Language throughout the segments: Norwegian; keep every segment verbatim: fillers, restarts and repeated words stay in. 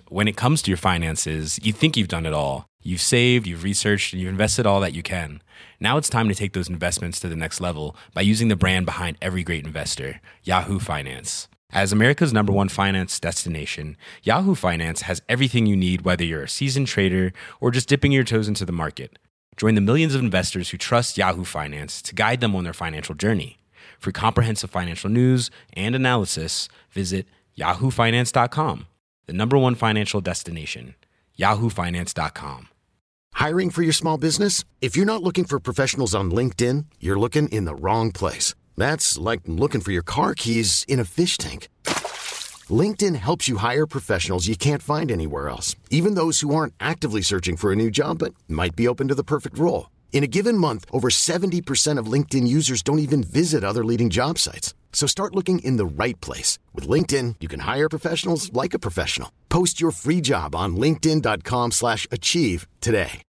when it comes to your finances, you think you've done it all. You've saved, you've researched, and you've invested all that you can. Now it's time to take those investments to the next level by using the brand behind every great investor, Yahoo Finance. As America's number one finance destination, Yahoo Finance has everything you need, whether you're a seasoned trader or just dipping your toes into the market. Join the millions of investors who trust Yahoo Finance to guide them on their financial journey. For comprehensive financial news and analysis, visit yahoo finance dot com, the number one financial destination, yahoo finance dot com. Hiring for your small business? If you're not looking for professionals on LinkedIn, you're looking in the wrong place. That's like looking for your car keys in a fish tank. LinkedIn helps you hire professionals you can't find anywhere else, even those who aren't actively searching for a new job but might be open to the perfect role. In a given month, over seventy percent of LinkedIn users don't even visit other leading job sites. So start looking in the right place. With LinkedIn, you can hire professionals like a professional. Post your free job on linkedin dot com slash achieve today.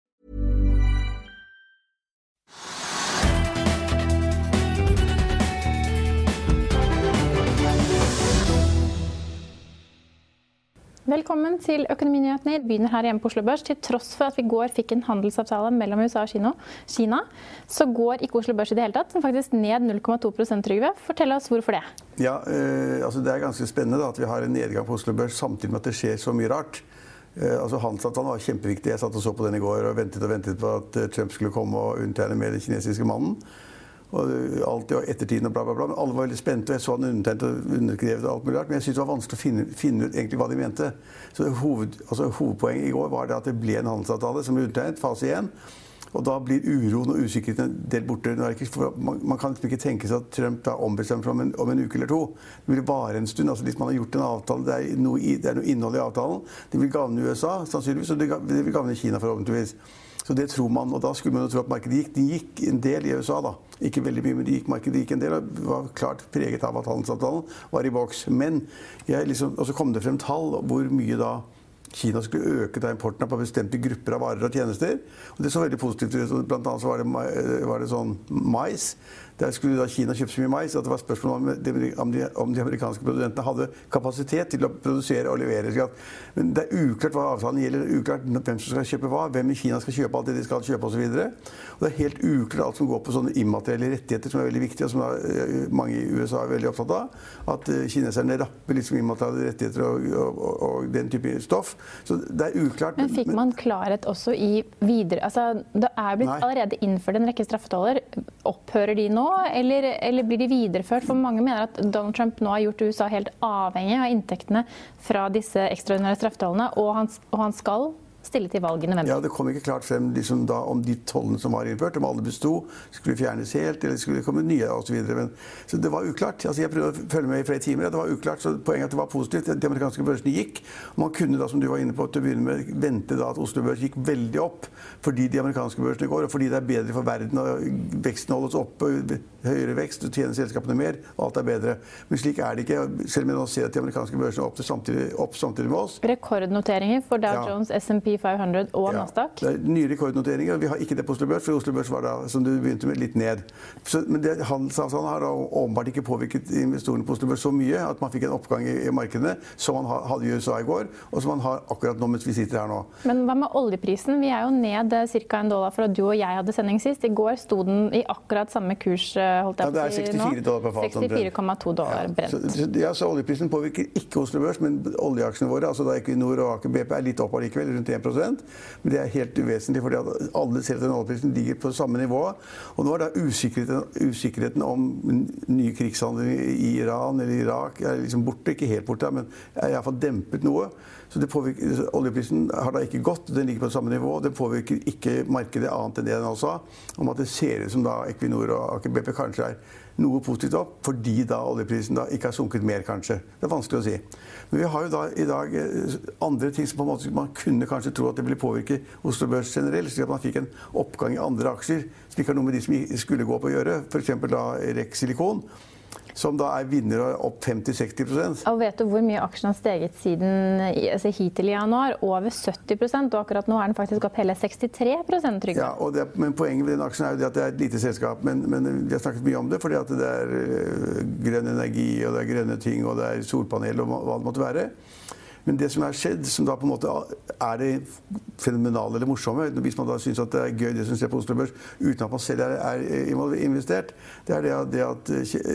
Velkommen til Økonominyhetene. Vi begynner her hjemme på Oslo Børs. Til tross for at vi i går fikk en handelsavtale mellom U S A og Kina, Kina, så går ikke Oslo Børs i det hele tatt, men faktisk ned null komma to prosent, Trygve. Fortell oss hvorfor det. Ja, eh, altså det er ganske spennende da, at vi har en nedgang på Oslo Børs samtidig med at det skjer så mye rart. Eh, altså handelsavtalen var kjempeviktig. Jeg satt og så på den i går og ventet og ventet på at Trump skulle komme og undertegne med den kinesiske mannen. Og alt i ettertiden og bla bla bla, men alle var veldig spente, og jeg så han undertegnet og underskrevet og alt mulig rart, men jeg synes det var vanskelig å finne, finne ut egentlig hva de mente. Så hoved, altså, hovedpoenget i går var det at det ble en handelsavtale som ble undertegnet, fase én, og da blir uroen og usikkerheten delt borte. Man, man kan ikke tenke seg at Trump da ombestemmer om en, om en uke eller to. Det vil vare en stund, altså hvis man har gjort en avtale, det er noe, det er noe innhold i avtalen, det vil gavne U S A sannsynligvis, og det vil gavne Kina forhåpentligvis. Så det tror man, og da skulle man jo tro at markedet gikk. De gikk en del i U S A da. Ikke veldig mye, men de gikk, markedet gikk en del, og var klart preget av at handelsavtalen var i boks. Men jeg liksom, og så kom det frem tall hvor mye da Kina skulle øke da importen på bestemte grupper av varer og tjenester. Og det så veldig positivt ut. Blant annet så var det, var det sånn mais. Der skulle da Kina kjøpe så mye mais at det var spørsmål om de, om de, om de amerikanske produsentene hadde kapasitet til å produsere og levere. Men det er uklart hva avtalen gjelder, det er uklart hvem som skal kjøpe hva, hvem i Kina skal kjøpe alt det de skal kjøpe og så videre. Og det er helt uklart alt som går på sånne immaterielle rettigheter som er veldig viktige, og som da, mange i U S A er veldig opptatt av. At kineserne rapper liksom immaterielle rettigheter og, og, og, og den type stoff. Så det er uklart. Men fikk man klarhet også i videre, altså det er blitt Nei. allerede innført en rekke straffetoller. Opphører de nå? Eller, eller blir de videreført? For mange mener at Donald Trump nå har gjort U S A helt avhengig av inntektene fra disse ekstraordinære straffetollene, og han, og han skal stille til valg i november. Ja, det kom ikke klart frem liksom, da, om de tollene som var innført, om alle bestod, skulle fjernes helt, eller skulle komme nye og så videre. Men, så det var uklart. Altså, jeg prøvde å følge med i flere timer, det var uklart, så poenget er at det var positivt. De amerikanske børsene gikk, og man kunne da, som du var inne på, til å begynne med, vente da at Oslo Børs gikk veldig opp, fordi de amerikanske børsene går, og fordi det er bedre for verden, og veksten holdes oppe, høyere vekst, og tjener selskapene mer, og alt er bedre. Men slik er det ikke, selv om vi nå ser at de amerikanske børsene er opp, samtidig, opp samtidig med oss. Rekordnoteringer for Dow Jones, S and P five hundred og ja, Nasdaq. Det er nye rekordnoteringer. Vi har ikke det på Oslo Børs, for Oslo Børs var da, som du begynte med, litt ned. Så, men det, handelsavtalen har da åpenbart ikke påvirket investorene på Oslo Børs så mye at man fikk en oppgang i, i markedene, som man hadde i U S A i går, og som man har akkurat nå mens vi sitter her nå. Men hva med oljeprisen? Vi er jo ned ca. en dollar fra du og jeg hadde sending sist. I går sto den i akkurat samme kurs, holdt jeg på å si nå. Ja, det er sekstifire dollar per fat. sekstifire komma to dollar brent. Ja, så, ja, så oljeprisen påvirker ikke Oslo Børs, men oljeaksjene våre, altså da Equinor og Aker B P er litt opp allikevel, rundt en prosent. Men det er helt uvesentlig, fordi at alle ser at den oljeprisen ligger på samme nivå. Og nå er det usikkerheten, usikkerheten om nye krigshandlinger i Iran eller Irak er liksom borte, ikke helt borte, men er i hvert fall dempet noe. Så det påvirker, oljeprisen har da ikke gått, den ligger på samme nivå, og den påvirker ikke markedet annet enn det den også sa, om at det ser ut som da Equinor og Aker B P kanskje er noe positivt opp, fordi da oljeprisen da ikke har sunket mer kanskje. Det er vanskelig å si. Men vi har jo da i dag andre ting som på en måte man kunne kanskje tro at det ville påvirke Oslo Børs generelt, slik at man fikk en oppgang i andre aksjer, slik at noe med de som skulle gå på å gjøre, for eksempel da Rex Silikon, som da er vinner opp fem til seksti prosent. Og vet du hvor mye aksjen har steget siden altså hittil i januar? Over sytti prosent, og akkurat nå er den faktisk opp hele sekstitre prosent, Trygve. Ja, og det, men poenget med den aksjen er jo det at det er et lite selskap, men, men vi har snakket mye om det, fordi at det er grønn energi, og det er grønne ting, og det er solpanel og hva det måtte være. Men det som er skjedd, som da på en måte er det fenomenale eller morsomme, hvis man da synes at det er gøy det som skjer på Oslo Børs, uten at man selv er, er investert, det er det, det at,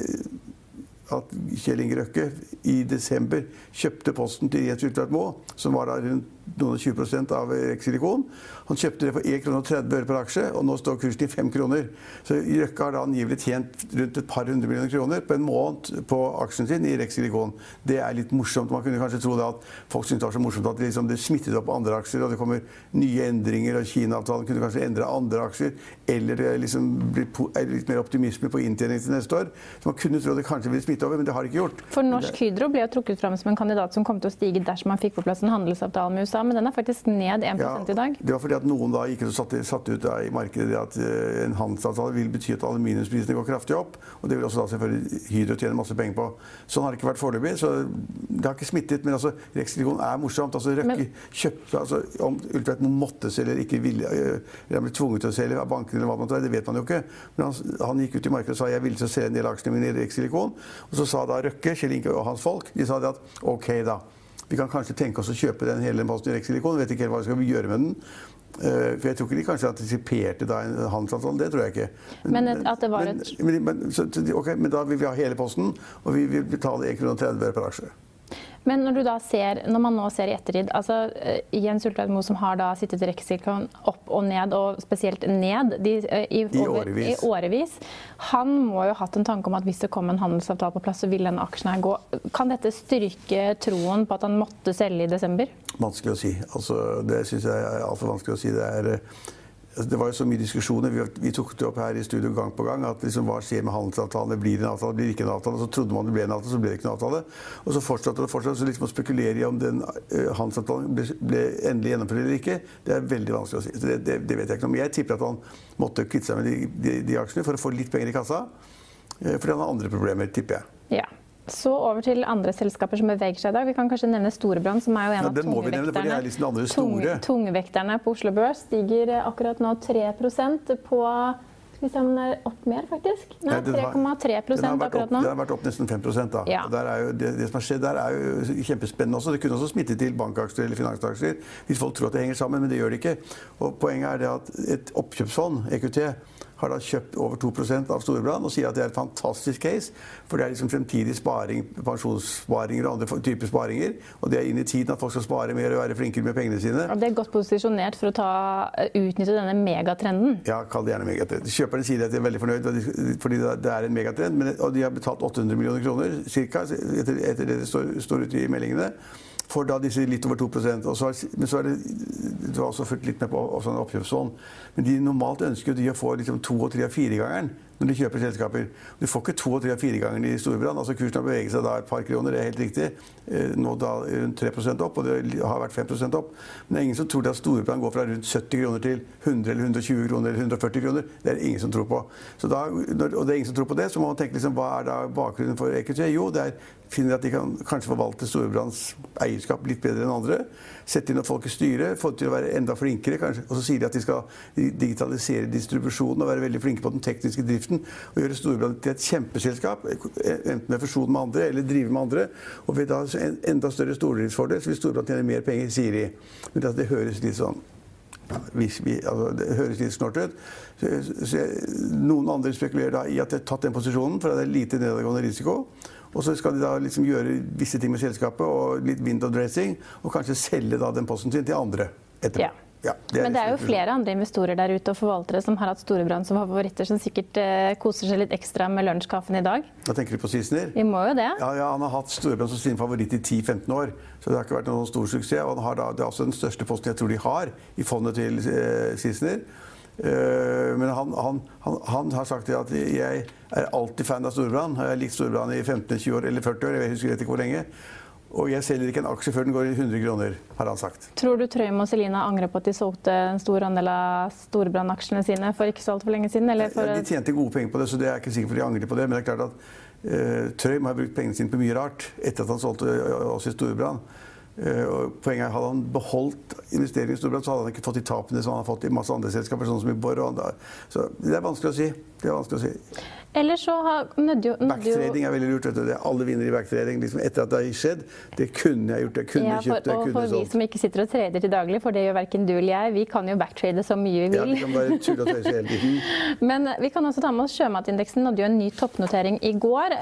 at Kjell Inge Røkke i desember kjøpte posten til Jens Ulltveit Moe, som var da rundt noen og tjue prosent av Rex Silicon. Han kjøpte det for en krone og tretti øre per aksje, og nå står kursen i fem kroner. Så Røkke har da angivelig tjent rundt et par hundre millioner kroner på en måned på aksjen sin i Rex Silicon. Det er litt morsomt. Man kunne kanskje tro det at folk syntes det var så morsomt at det, liksom, det smittet opp andre aksjer, og det kommer nye endringer, og Kina-avtalen kunne kanskje endre andre aksjer, eller det liksom blir litt mer optimisme på inntjening til neste år. Så man kunne tro det kanskje ville smitte over, men det har det ikke gjort. For Norsk Hydro ble jo trukket frem som en kandidat som kom til å stige dersom man fikk på plass en handelsavtale med U S A, men den er faktisk ned en prosent ja, i dag. Det var fordi at noen da gikk og satte, satte ut da i markedet det at uh, en handelsavtale vil bety at aluminiumsprisene går kraftig opp, og det vil også da selvfølgelig Hydro tjene masse penger på. Sånn har det ikke vært foreløpig, så det har ikke smittet, men altså Rex Silicon er morsomt. Altså Røkke men... kjøpte, altså om Ulltveit Moe måtte selge eller ikke ville, uh, eller ble tvunget til å selge av banken eller hva man tar, det vet man jo ikke. Men han, han gikk ut i markedet og sa jeg ville til å selge en del aksjene mine i Rex Silicon, og så sa da Røkke, Kjell Inge og hans folk, de sa det at ok da, vi kan kanskje tenke oss å kjøpe den hele posten i Rex Silicon. Jeg vet ikke helt hva vi skal gjøre med den. Uh, for jeg tror ikke de kanskje antisiperte da en handelsavtale. Det tror jeg ikke. Men, men at det var et... Men, men, så, okay, men da vil vi ha hele posten, og vi vil betale en krone og tretti øre per aksje. Men når, du da ser, når man nå ser i ettertid, altså Jens Ulltveit Moe som har da sittet i Rex Silicon opp og ned, og spesielt ned de, i, I, over, årevis. i årevis, han må jo ha hatt en tanke om at hvis det kom en handelsavtale på plass, så vil den aksjen her gå. Kan dette styrke troen på at han måtte selge i desember? Vanskelig å si. Altså, det synes jeg er alt for vanskelig å si. Det er... Det var jo så mye diskusjoner, vi, vi tok det opp her i studio gang på gang, at liksom, hva skjer med handelsavtalen, blir det en avtale, blir det ikke en avtale, så trodde man det ble en avtale, så ble det ikke en avtale. Og så fortsatte det fortsatt, så liksom å spekulere i om den uh, handelsavtalen ble, ble endelig gjennomført eller ikke, det er veldig vanskelig å si. Så det, det, det vet jeg ikke noe om. Jeg tipper at han måtte kvitte seg med de, de, de aksjene for å få litt penger i kassa, uh, fordi han har andre problemer, tipper jeg. Ja. Så over til andre selskaper som beveger seg i dag. Vi kan kanskje nevne Storebrand, som er jo en ja, av tungvekterne. Liksom andre store. Tung, tungvekterne på Oslo Børs stiger akkurat nå tre prosent på... Skal vi se om den er opp mer, faktisk? Nei, tre komma tre prosent akkurat nå. Den har vært opp nesten fem prosent da. Ja. Der er jo, det, det som har skjedd der er jo kjempespennende også. Det kunne også smitte til bankaksjer eller finansaksjer, hvis folk tror at det henger sammen, men det gjør det ikke. Og poenget er det at et oppkjøpsfond, E Q T, har da kjøpt over to prosent av Storebrand og sier at det er et fantastisk case, for det er liksom fremtidig sparing, pensjonssparinger og andre typer sparinger, og det er inn i tiden at folk skal spare mer og være flinkere med pengene sine. Og det er godt posisjonert for å ta, utnytte denne megatrenden. Ja, kall det gjerne megatrend. Kjøperne sier at de er veldig fornøyd fordi det er en megatrend, men, og de har betalt åtte hundre millioner kroner, cirka, etter, etter det det står, står ute i meldingene, for da disse litt over to prosent. Og så er, men så er det, det var også fulgt litt med på sånn oppkjøpsfond. Men de normalt ønsker de å få liksom to og tre og fire gangeren når de kjøper selskaper. Du får ikke to og tre og fire gangeren i Storebrand. Altså kursen har beveget seg da et par kroner, det er helt riktig. Nå da rundt tre prosent opp, og det har vært fem prosent opp. Men det er ingen som tror at Storebrand går fra rundt sytti kroner til hundre eller hundre og tjue kroner eller hundre og førti kroner. Det er det ingen som tror på. Så da, og det er ingen som tror på det, så må man tenke liksom, hva er da bakgrunnen for E Q T? Jo, det er finner at de kan kanskje forvalte Storebrands eierskap litt bedre enn andre. Sette inn noen folk i styret, få det til å være enda flinkere, kanskje. Og så sier de at de skal digitalisere distribusjonen og være veldig flinke på den tekniske driften og gjøre Storebrand til et kjempeselskap, enten med fusjon med andre eller drive med andre. Og ved da en enda større stordriftsfordel, så vil Storebrand tjene mer penger, sier de. Men det, det høres litt sånn hvis vi, altså, det høres litt snort ut. Så, så jeg, noen andre spekulerer da i at de har tatt den posisjonen, for det er lite nedadgående risiko. Og så skal de da liksom gjøre visse ting med selskapet og litt window dressing, og kanskje selge da den posten sin til andre etterpå. Ja. Ja, det Men det er jo flere andre investorer der ute og forvaltere som har hatt Storebrand som favoritter, som sikkert eh, koser seg litt ekstra med lunsjkaffen i dag. Da tenker du på Sissener? Vi må jo det. Ja, ja, han har hatt Storebrand som sin favoritt i ti til femten år, så det har ikke vært noen stor suksess. Og han har da, det er også den største posten jeg tror de har i fondet til eh, Sissener. Uh, men han, han, han, han har sagt at jeg er alltid fan av Storebrand. Jeg har likt Storebrand i femten til tjue år eller førti år, jeg husker ikke hvor lenge. Og jeg selger ikke en aksje før den går i hundre kroner, har han sagt. Tror du Trøim og Selina angrer på at de solgte en stor andel av Storebrand-aksjene sine for ikke så alt for lenge siden? Eller for ja, de tjente gode penger på det, så det er ikke sikkert for de angrer på det. Men det er klart at uh, Trøim har brukt pengene sine på mye rart etter at han solgte oss i Storebrand. Uh, og poenget er, hadde han beholdt investeringen i Storebrand, så hadde han ikke fått de tapene som han har fått i masse andre selskaper, sånn som i Borr og andre. Så det er vanskelig å si. Det er vanskelig å si. Eller så har nødde jo... Backtrading er veldig lurt, vet du. Det er alle vinner i backtrading. Liksom etter at det har skjedd, det kunne jeg gjort, jeg kunne ja, for, kjøpt, jeg kunne solgt. Og for vi som ikke sitter og trader til daglig, for det gjør hverken du eller jeg, vi kan jo backtrade så mye vi vil. Ja, vi kan bare tulle og tøyse hele tiden. Men vi kan også ta med oss sjømatindeksen nådde jo en ny toppnotering i går.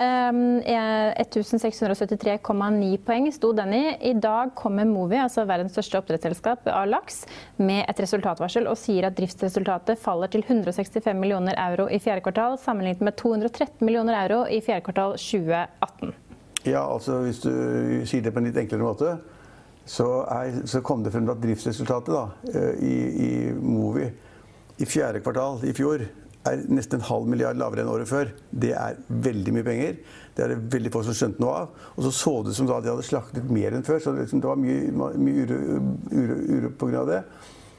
ett tusen seks hundre syttitre komma ni poeng sto den i. I dag kommer Movi, altså verdens største oppdrettsselskap av laks, med et resultatvarsel og sier at driftsresultatet faller til hundre og sekstifem millioner euro i fjerde kvartal, sammenlignet med to hundre og tretten millioner euro i fjerde kvartal tjue atten. Ja, altså hvis du sier det på en litt enklere måte, så, er, så kom det frem at driftsresultatet da, i, i Movi i fjerde kvartal i fjor er nesten en halv milliard lavere enn året før. Det er veldig mye penger. Det er det veldig få som skjønte noe av. Og så så det som da de hadde slaktet mer enn før, så det, det var mye, mye uro, uro, uro på grunn av det.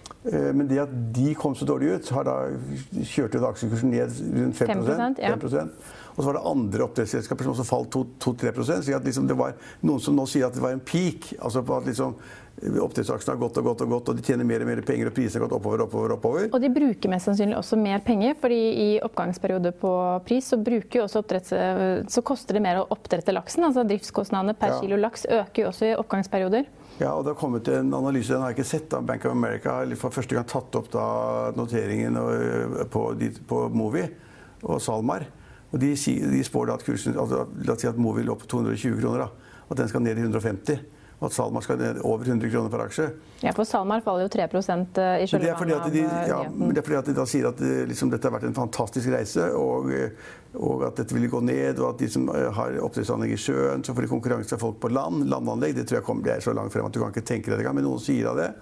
Men det at de kom så dårlig ut, har da kjørt ut aksjekursen ned rundt fem prosent. Ja. fem prosent. Og så var det andre oppdrettsselskaper som også falt to til tre prosent. Så at liksom det var noen som nå sier at det var en peak. Altså på at liksom oppdrettsaksjene har gått og gått og gått, og de tjener mer og mer penger, og prisene har gått oppover, oppover, oppover. Og de bruker mest sannsynlig også mer penger, fordi i oppgangsperiode på pris så bruker jo også oppdretts, så koster det mer å oppdrette laksen. Altså driftskostnadene per ja. kilo laks øker jo også i oppgangsperioder. Ja, og det har kommet en analyse, den har jeg ikke sett da, Bank of America har for første gang tatt opp da noteringen på, på Movi og SalMar. Og de, de spår da at kursen, altså, la oss si at Movi lå på to hundre og tjue kroner da, at den skal ned i hundre og femti. Og at SalMar skal ned over hundre kroner per aksje. Ja, for SalMar faller jo tre prosent i kjølvannet av de, ja, det er fordi at de da sier at liksom, dette har vært en fantastisk reise, og, og at dette vil gå ned, og at de som har oppdrettsanlegg i sjøen, så får de konkurranse av folk på land, landanlegg, det tror jeg kommer, det er så langt frem at du kan ikke tenke deg det, men noen sier av det.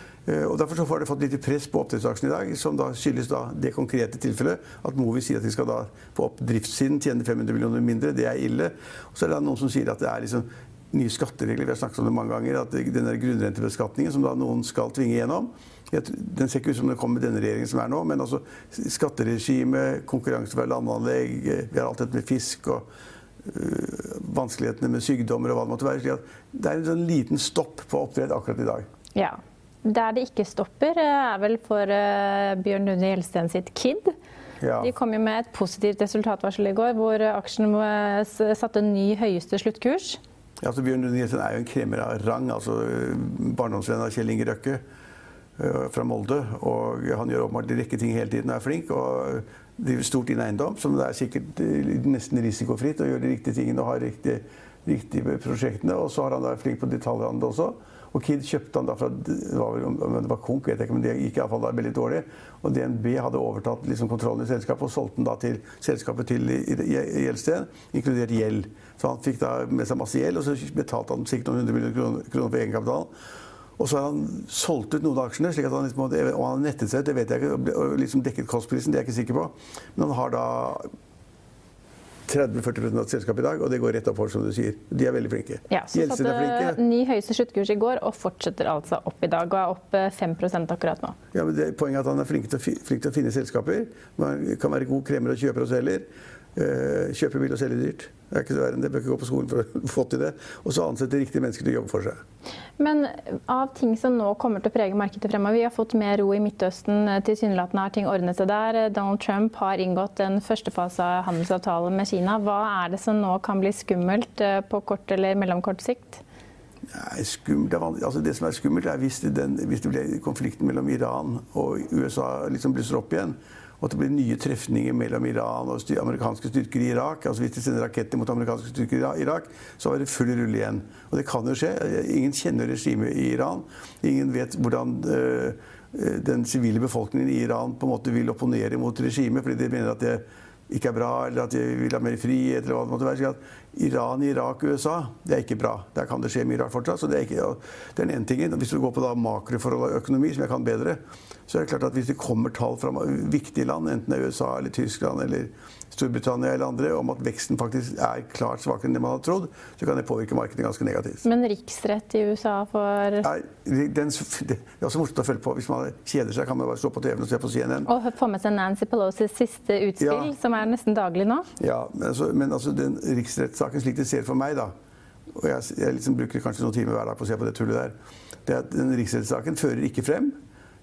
Og derfor så har det fått litt press på oppdrettsaksjen i dag, som da skyldes da det konkrete tilfellet at Movi sier at de skal da på oppdriftssiden tjene fem hundre millioner mindre, det er ille. Og så er det noen som sier at det er liksom nye skatteregler, vi har snakket om det mange ganger, at denne grunnrentebeskatningen som da noen skal tvinge gjennom, den ser ikke ut som det kommer med denne regjeringen som er nå, men altså skatteregime, konkurranse for landanlegg, vi har alt dette med fisk og øh, vanskelighetene med sykdommer og hva det måtte være, slik at det er en sånn liten stopp på oppdrett akkurat i dag. Ja, der det ikke stopper er vel for uh, Bjørn Lunde Gjelsten sitt Kid. Ja. De kom jo med et positivt resultatvarsel i går, hvor aksjen satte en ny høyeste sluttkurs. Ja, altså Bjørn Lunde Gjelsten er jo en kremer av rang, altså barndomsvenn av Kjell Inge Røkke uh, fra Molde, og han gjør åpenbart en rekke ting hele tiden, er flink, og driver stort inn eiendom, som det er sikkert uh, nesten risikofritt å gjøre de riktige tingene og ha riktige, riktige prosjektene, og så har han da flink på detaljhandel også. Og Kid kjøpte han da fra, det var, om det var Konk, vet jeg ikke, men det gikk i hvert fall da veldig dårlig. Og D N B hadde overtatt liksom kontrollen i selskapet og solgte den da til selskapet til Gjelsten, inkludert gjeld. Så han fikk da med seg masse gjeld, og så betalte han sikkert noen hundre millioner kroner, kroner for egenkapitalen. Og så har han solgt ut noen av aksjene, slik at han liksom, og han nettet seg, det vet jeg ikke, og liksom dekket kostprisen, det er jeg ikke sikker på. Men han har da tretti til førti prosent av selskapet i dag, og det går rett opp for, som du sier. De er veldig flinke. Ja, så Gjelsten er flinke. Satte ny høyeste sluttkurs i går, og fortsetter altså opp i dag, og er opp fem prosent akkurat nå. Ja, men det, poenget er at han er flink til, å, flink til å finne selskaper. Man kan være god kremer og kjøper og selger. Uh, kjøper bil og selger dyrt. Det er ikke så verre enn det. Bør ikke gå på skolen for å få til det. Og så ansette riktige mennesker til å jobbe for seg. Men av ting som nå kommer til å prege markedet fremover, vi har fått mer ro i Midtøsten, tilsynelatende har ting ordnet seg der. Donald Trump har inngått en første fase av handelsavtale med Kina. Hva er det som nå kan bli skummelt på kort eller mellomkort sikt? Nei, skummelt, altså det som er skummelt er hvis det, den, hvis det blir konflikten mellom Iran og U S A liksom blusser opp igjen, og at det blir nye trefninger mellom Iran og styr, amerikanske styrker i Irak. Altså hvis de sender raketter mot amerikanske styrker i Irak, så er det full rulle igjen. Og det kan jo skje. Ingen kjenner regimet i Iran. Ingen vet hvordan øh, den sivile befolkningen i Iran på en måte vil opponere mot regimet, fordi de mener at det ikke er bra, eller at de vil ha mer frihet, eller hva det måtte være. Så at Iran, Irak, U S A, det er ikke bra. Der kan det skje mye rart fortsatt. Så det er, ikke, det er den ene tingen. Hvis du går på da makroforhold og økonomi, som jeg kan bedre, så er det klart at hvis det kommer tall fra viktige land, enten det er U S A eller Tyskland eller Storbritannia eller andre, om at veksten faktisk er klart svakere enn det man har trodd, så kan det påvirke markedet ganske negativt. Men riksrett i U S A for... Nei, den, det er også morsomt å følge på. Hvis man kjeder seg, kan man bare slå på T V-en og se på C N N. Og få med seg Nancy Pelosi's siste utspill, ja, som er nesten daglig nå. Ja, men altså, men altså den riksrettssaken slik det ser for meg da, og jeg, jeg liksom bruker kanskje noen timer hver dag på å se på det tullet der, det er at den riksrettssaken fører ikke frem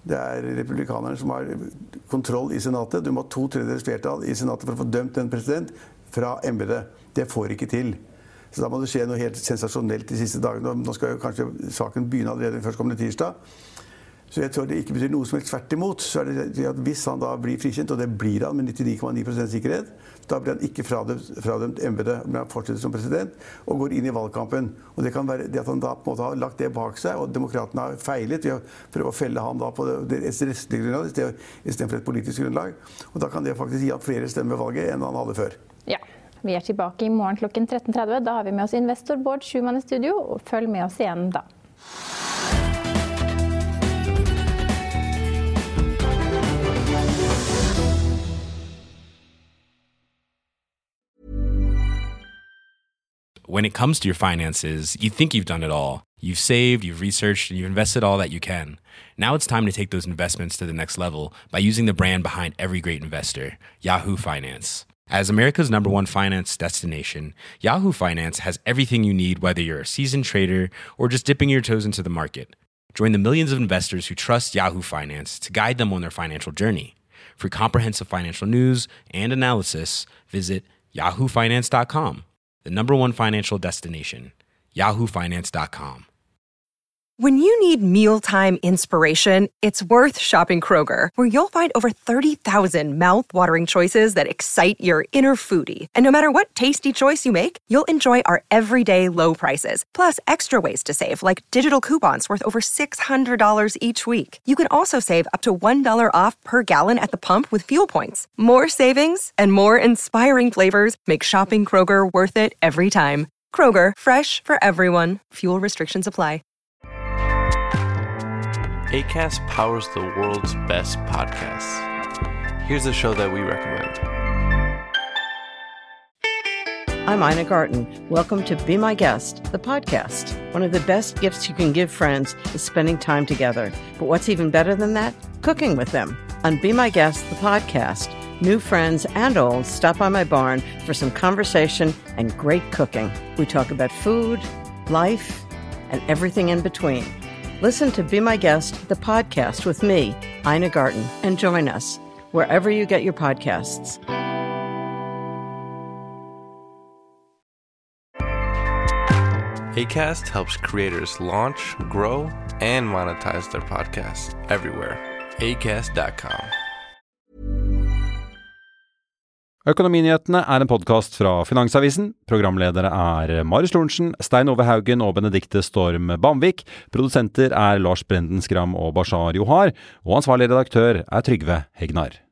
Det er republikanerne som har kontroll i senatet. Du må ha to tredjedels flertall i senatet for å få dømt en president fra embetet. Det får ikke til. Så da må det skje noe helt sensasjonelt de siste dagene. Nå skal jo kanskje saken begynne allerede førstkommende tirsdag. Så jeg tror det ikke betyr noe som helst tvert imot. Så er det at hvis han da blir frikjent, og det blir han med nittini komma ni prosent sikkerhet, da blir han ikke fradømt, fradømt embetet, men han fortsetter som president og går inn i valgkampen. Og det kan være det at han da på en måte har lagt det bak seg, og demokratene har feilet ved å prøve å felle han da på det rettslige grunnlag i stedet for et politisk grunnlag. Og da kan det faktisk gi han flere stemmer ved valget enn han hadde før. Ja. Vi er tilbake i morgen klokken tretten tretti. Da har vi med oss investor Bård Schumann i studio, og følg med oss igjen da. When it comes to your finances, you think you've done it all. You've saved, you've researched, and you've invested all that you can. Now it's time to take those investments to the next level by using the brand behind every great investor, Yahoo Finance. As America's number one finance destination, Yahoo Finance has everything you need, whether you're a seasoned trader or just dipping your toes into the market. Join the millions of investors who trust Yahoo Finance to guide them on their financial journey. For comprehensive financial news and analysis, visit yahoo finance dot com. The number one financial destination, yahoo finance dot com. When you need mealtime inspiration, it's worth shopping Kroger, where you'll find over thirty thousand mouth-watering choices that excite your inner foodie. And no matter what tasty choice you make, you'll enjoy our everyday low prices, plus extra ways to save, like digital coupons worth over six hundred dollars each week. You can also save up to one dollar off per gallon at the pump with fuel points. More savings and more inspiring flavors make shopping Kroger worth it every time. Kroger, fresh for everyone. Fuel restrictions apply. Acast powers the world's best podcasts. Here's a show that we recommend. I'm Ina Garten. Welcome to Be My Guest, the podcast. One of the best gifts you can give friends is spending time together. But what's even better than that? Cooking with them. On Be My Guest, the podcast, new friends and old stop by my barn for some conversation and great cooking. We talk about food, life, and everything in between. Listen to Be My Guest, the podcast with me, Ina Garten, and join us wherever you get your podcasts. Acast helps creators launch, grow, and monetize their podcasts everywhere. acast dot com. Økonominyhetene er en podcast fra Finansavisen. Programledere er Marius Lorentzen, Stein Ove Haugen og Benedikte Storm Bamvik. Produsenter er Lars Brenden Skram og Bashar Johar. Og ansvarlig redaktør er Trygve Hegnar.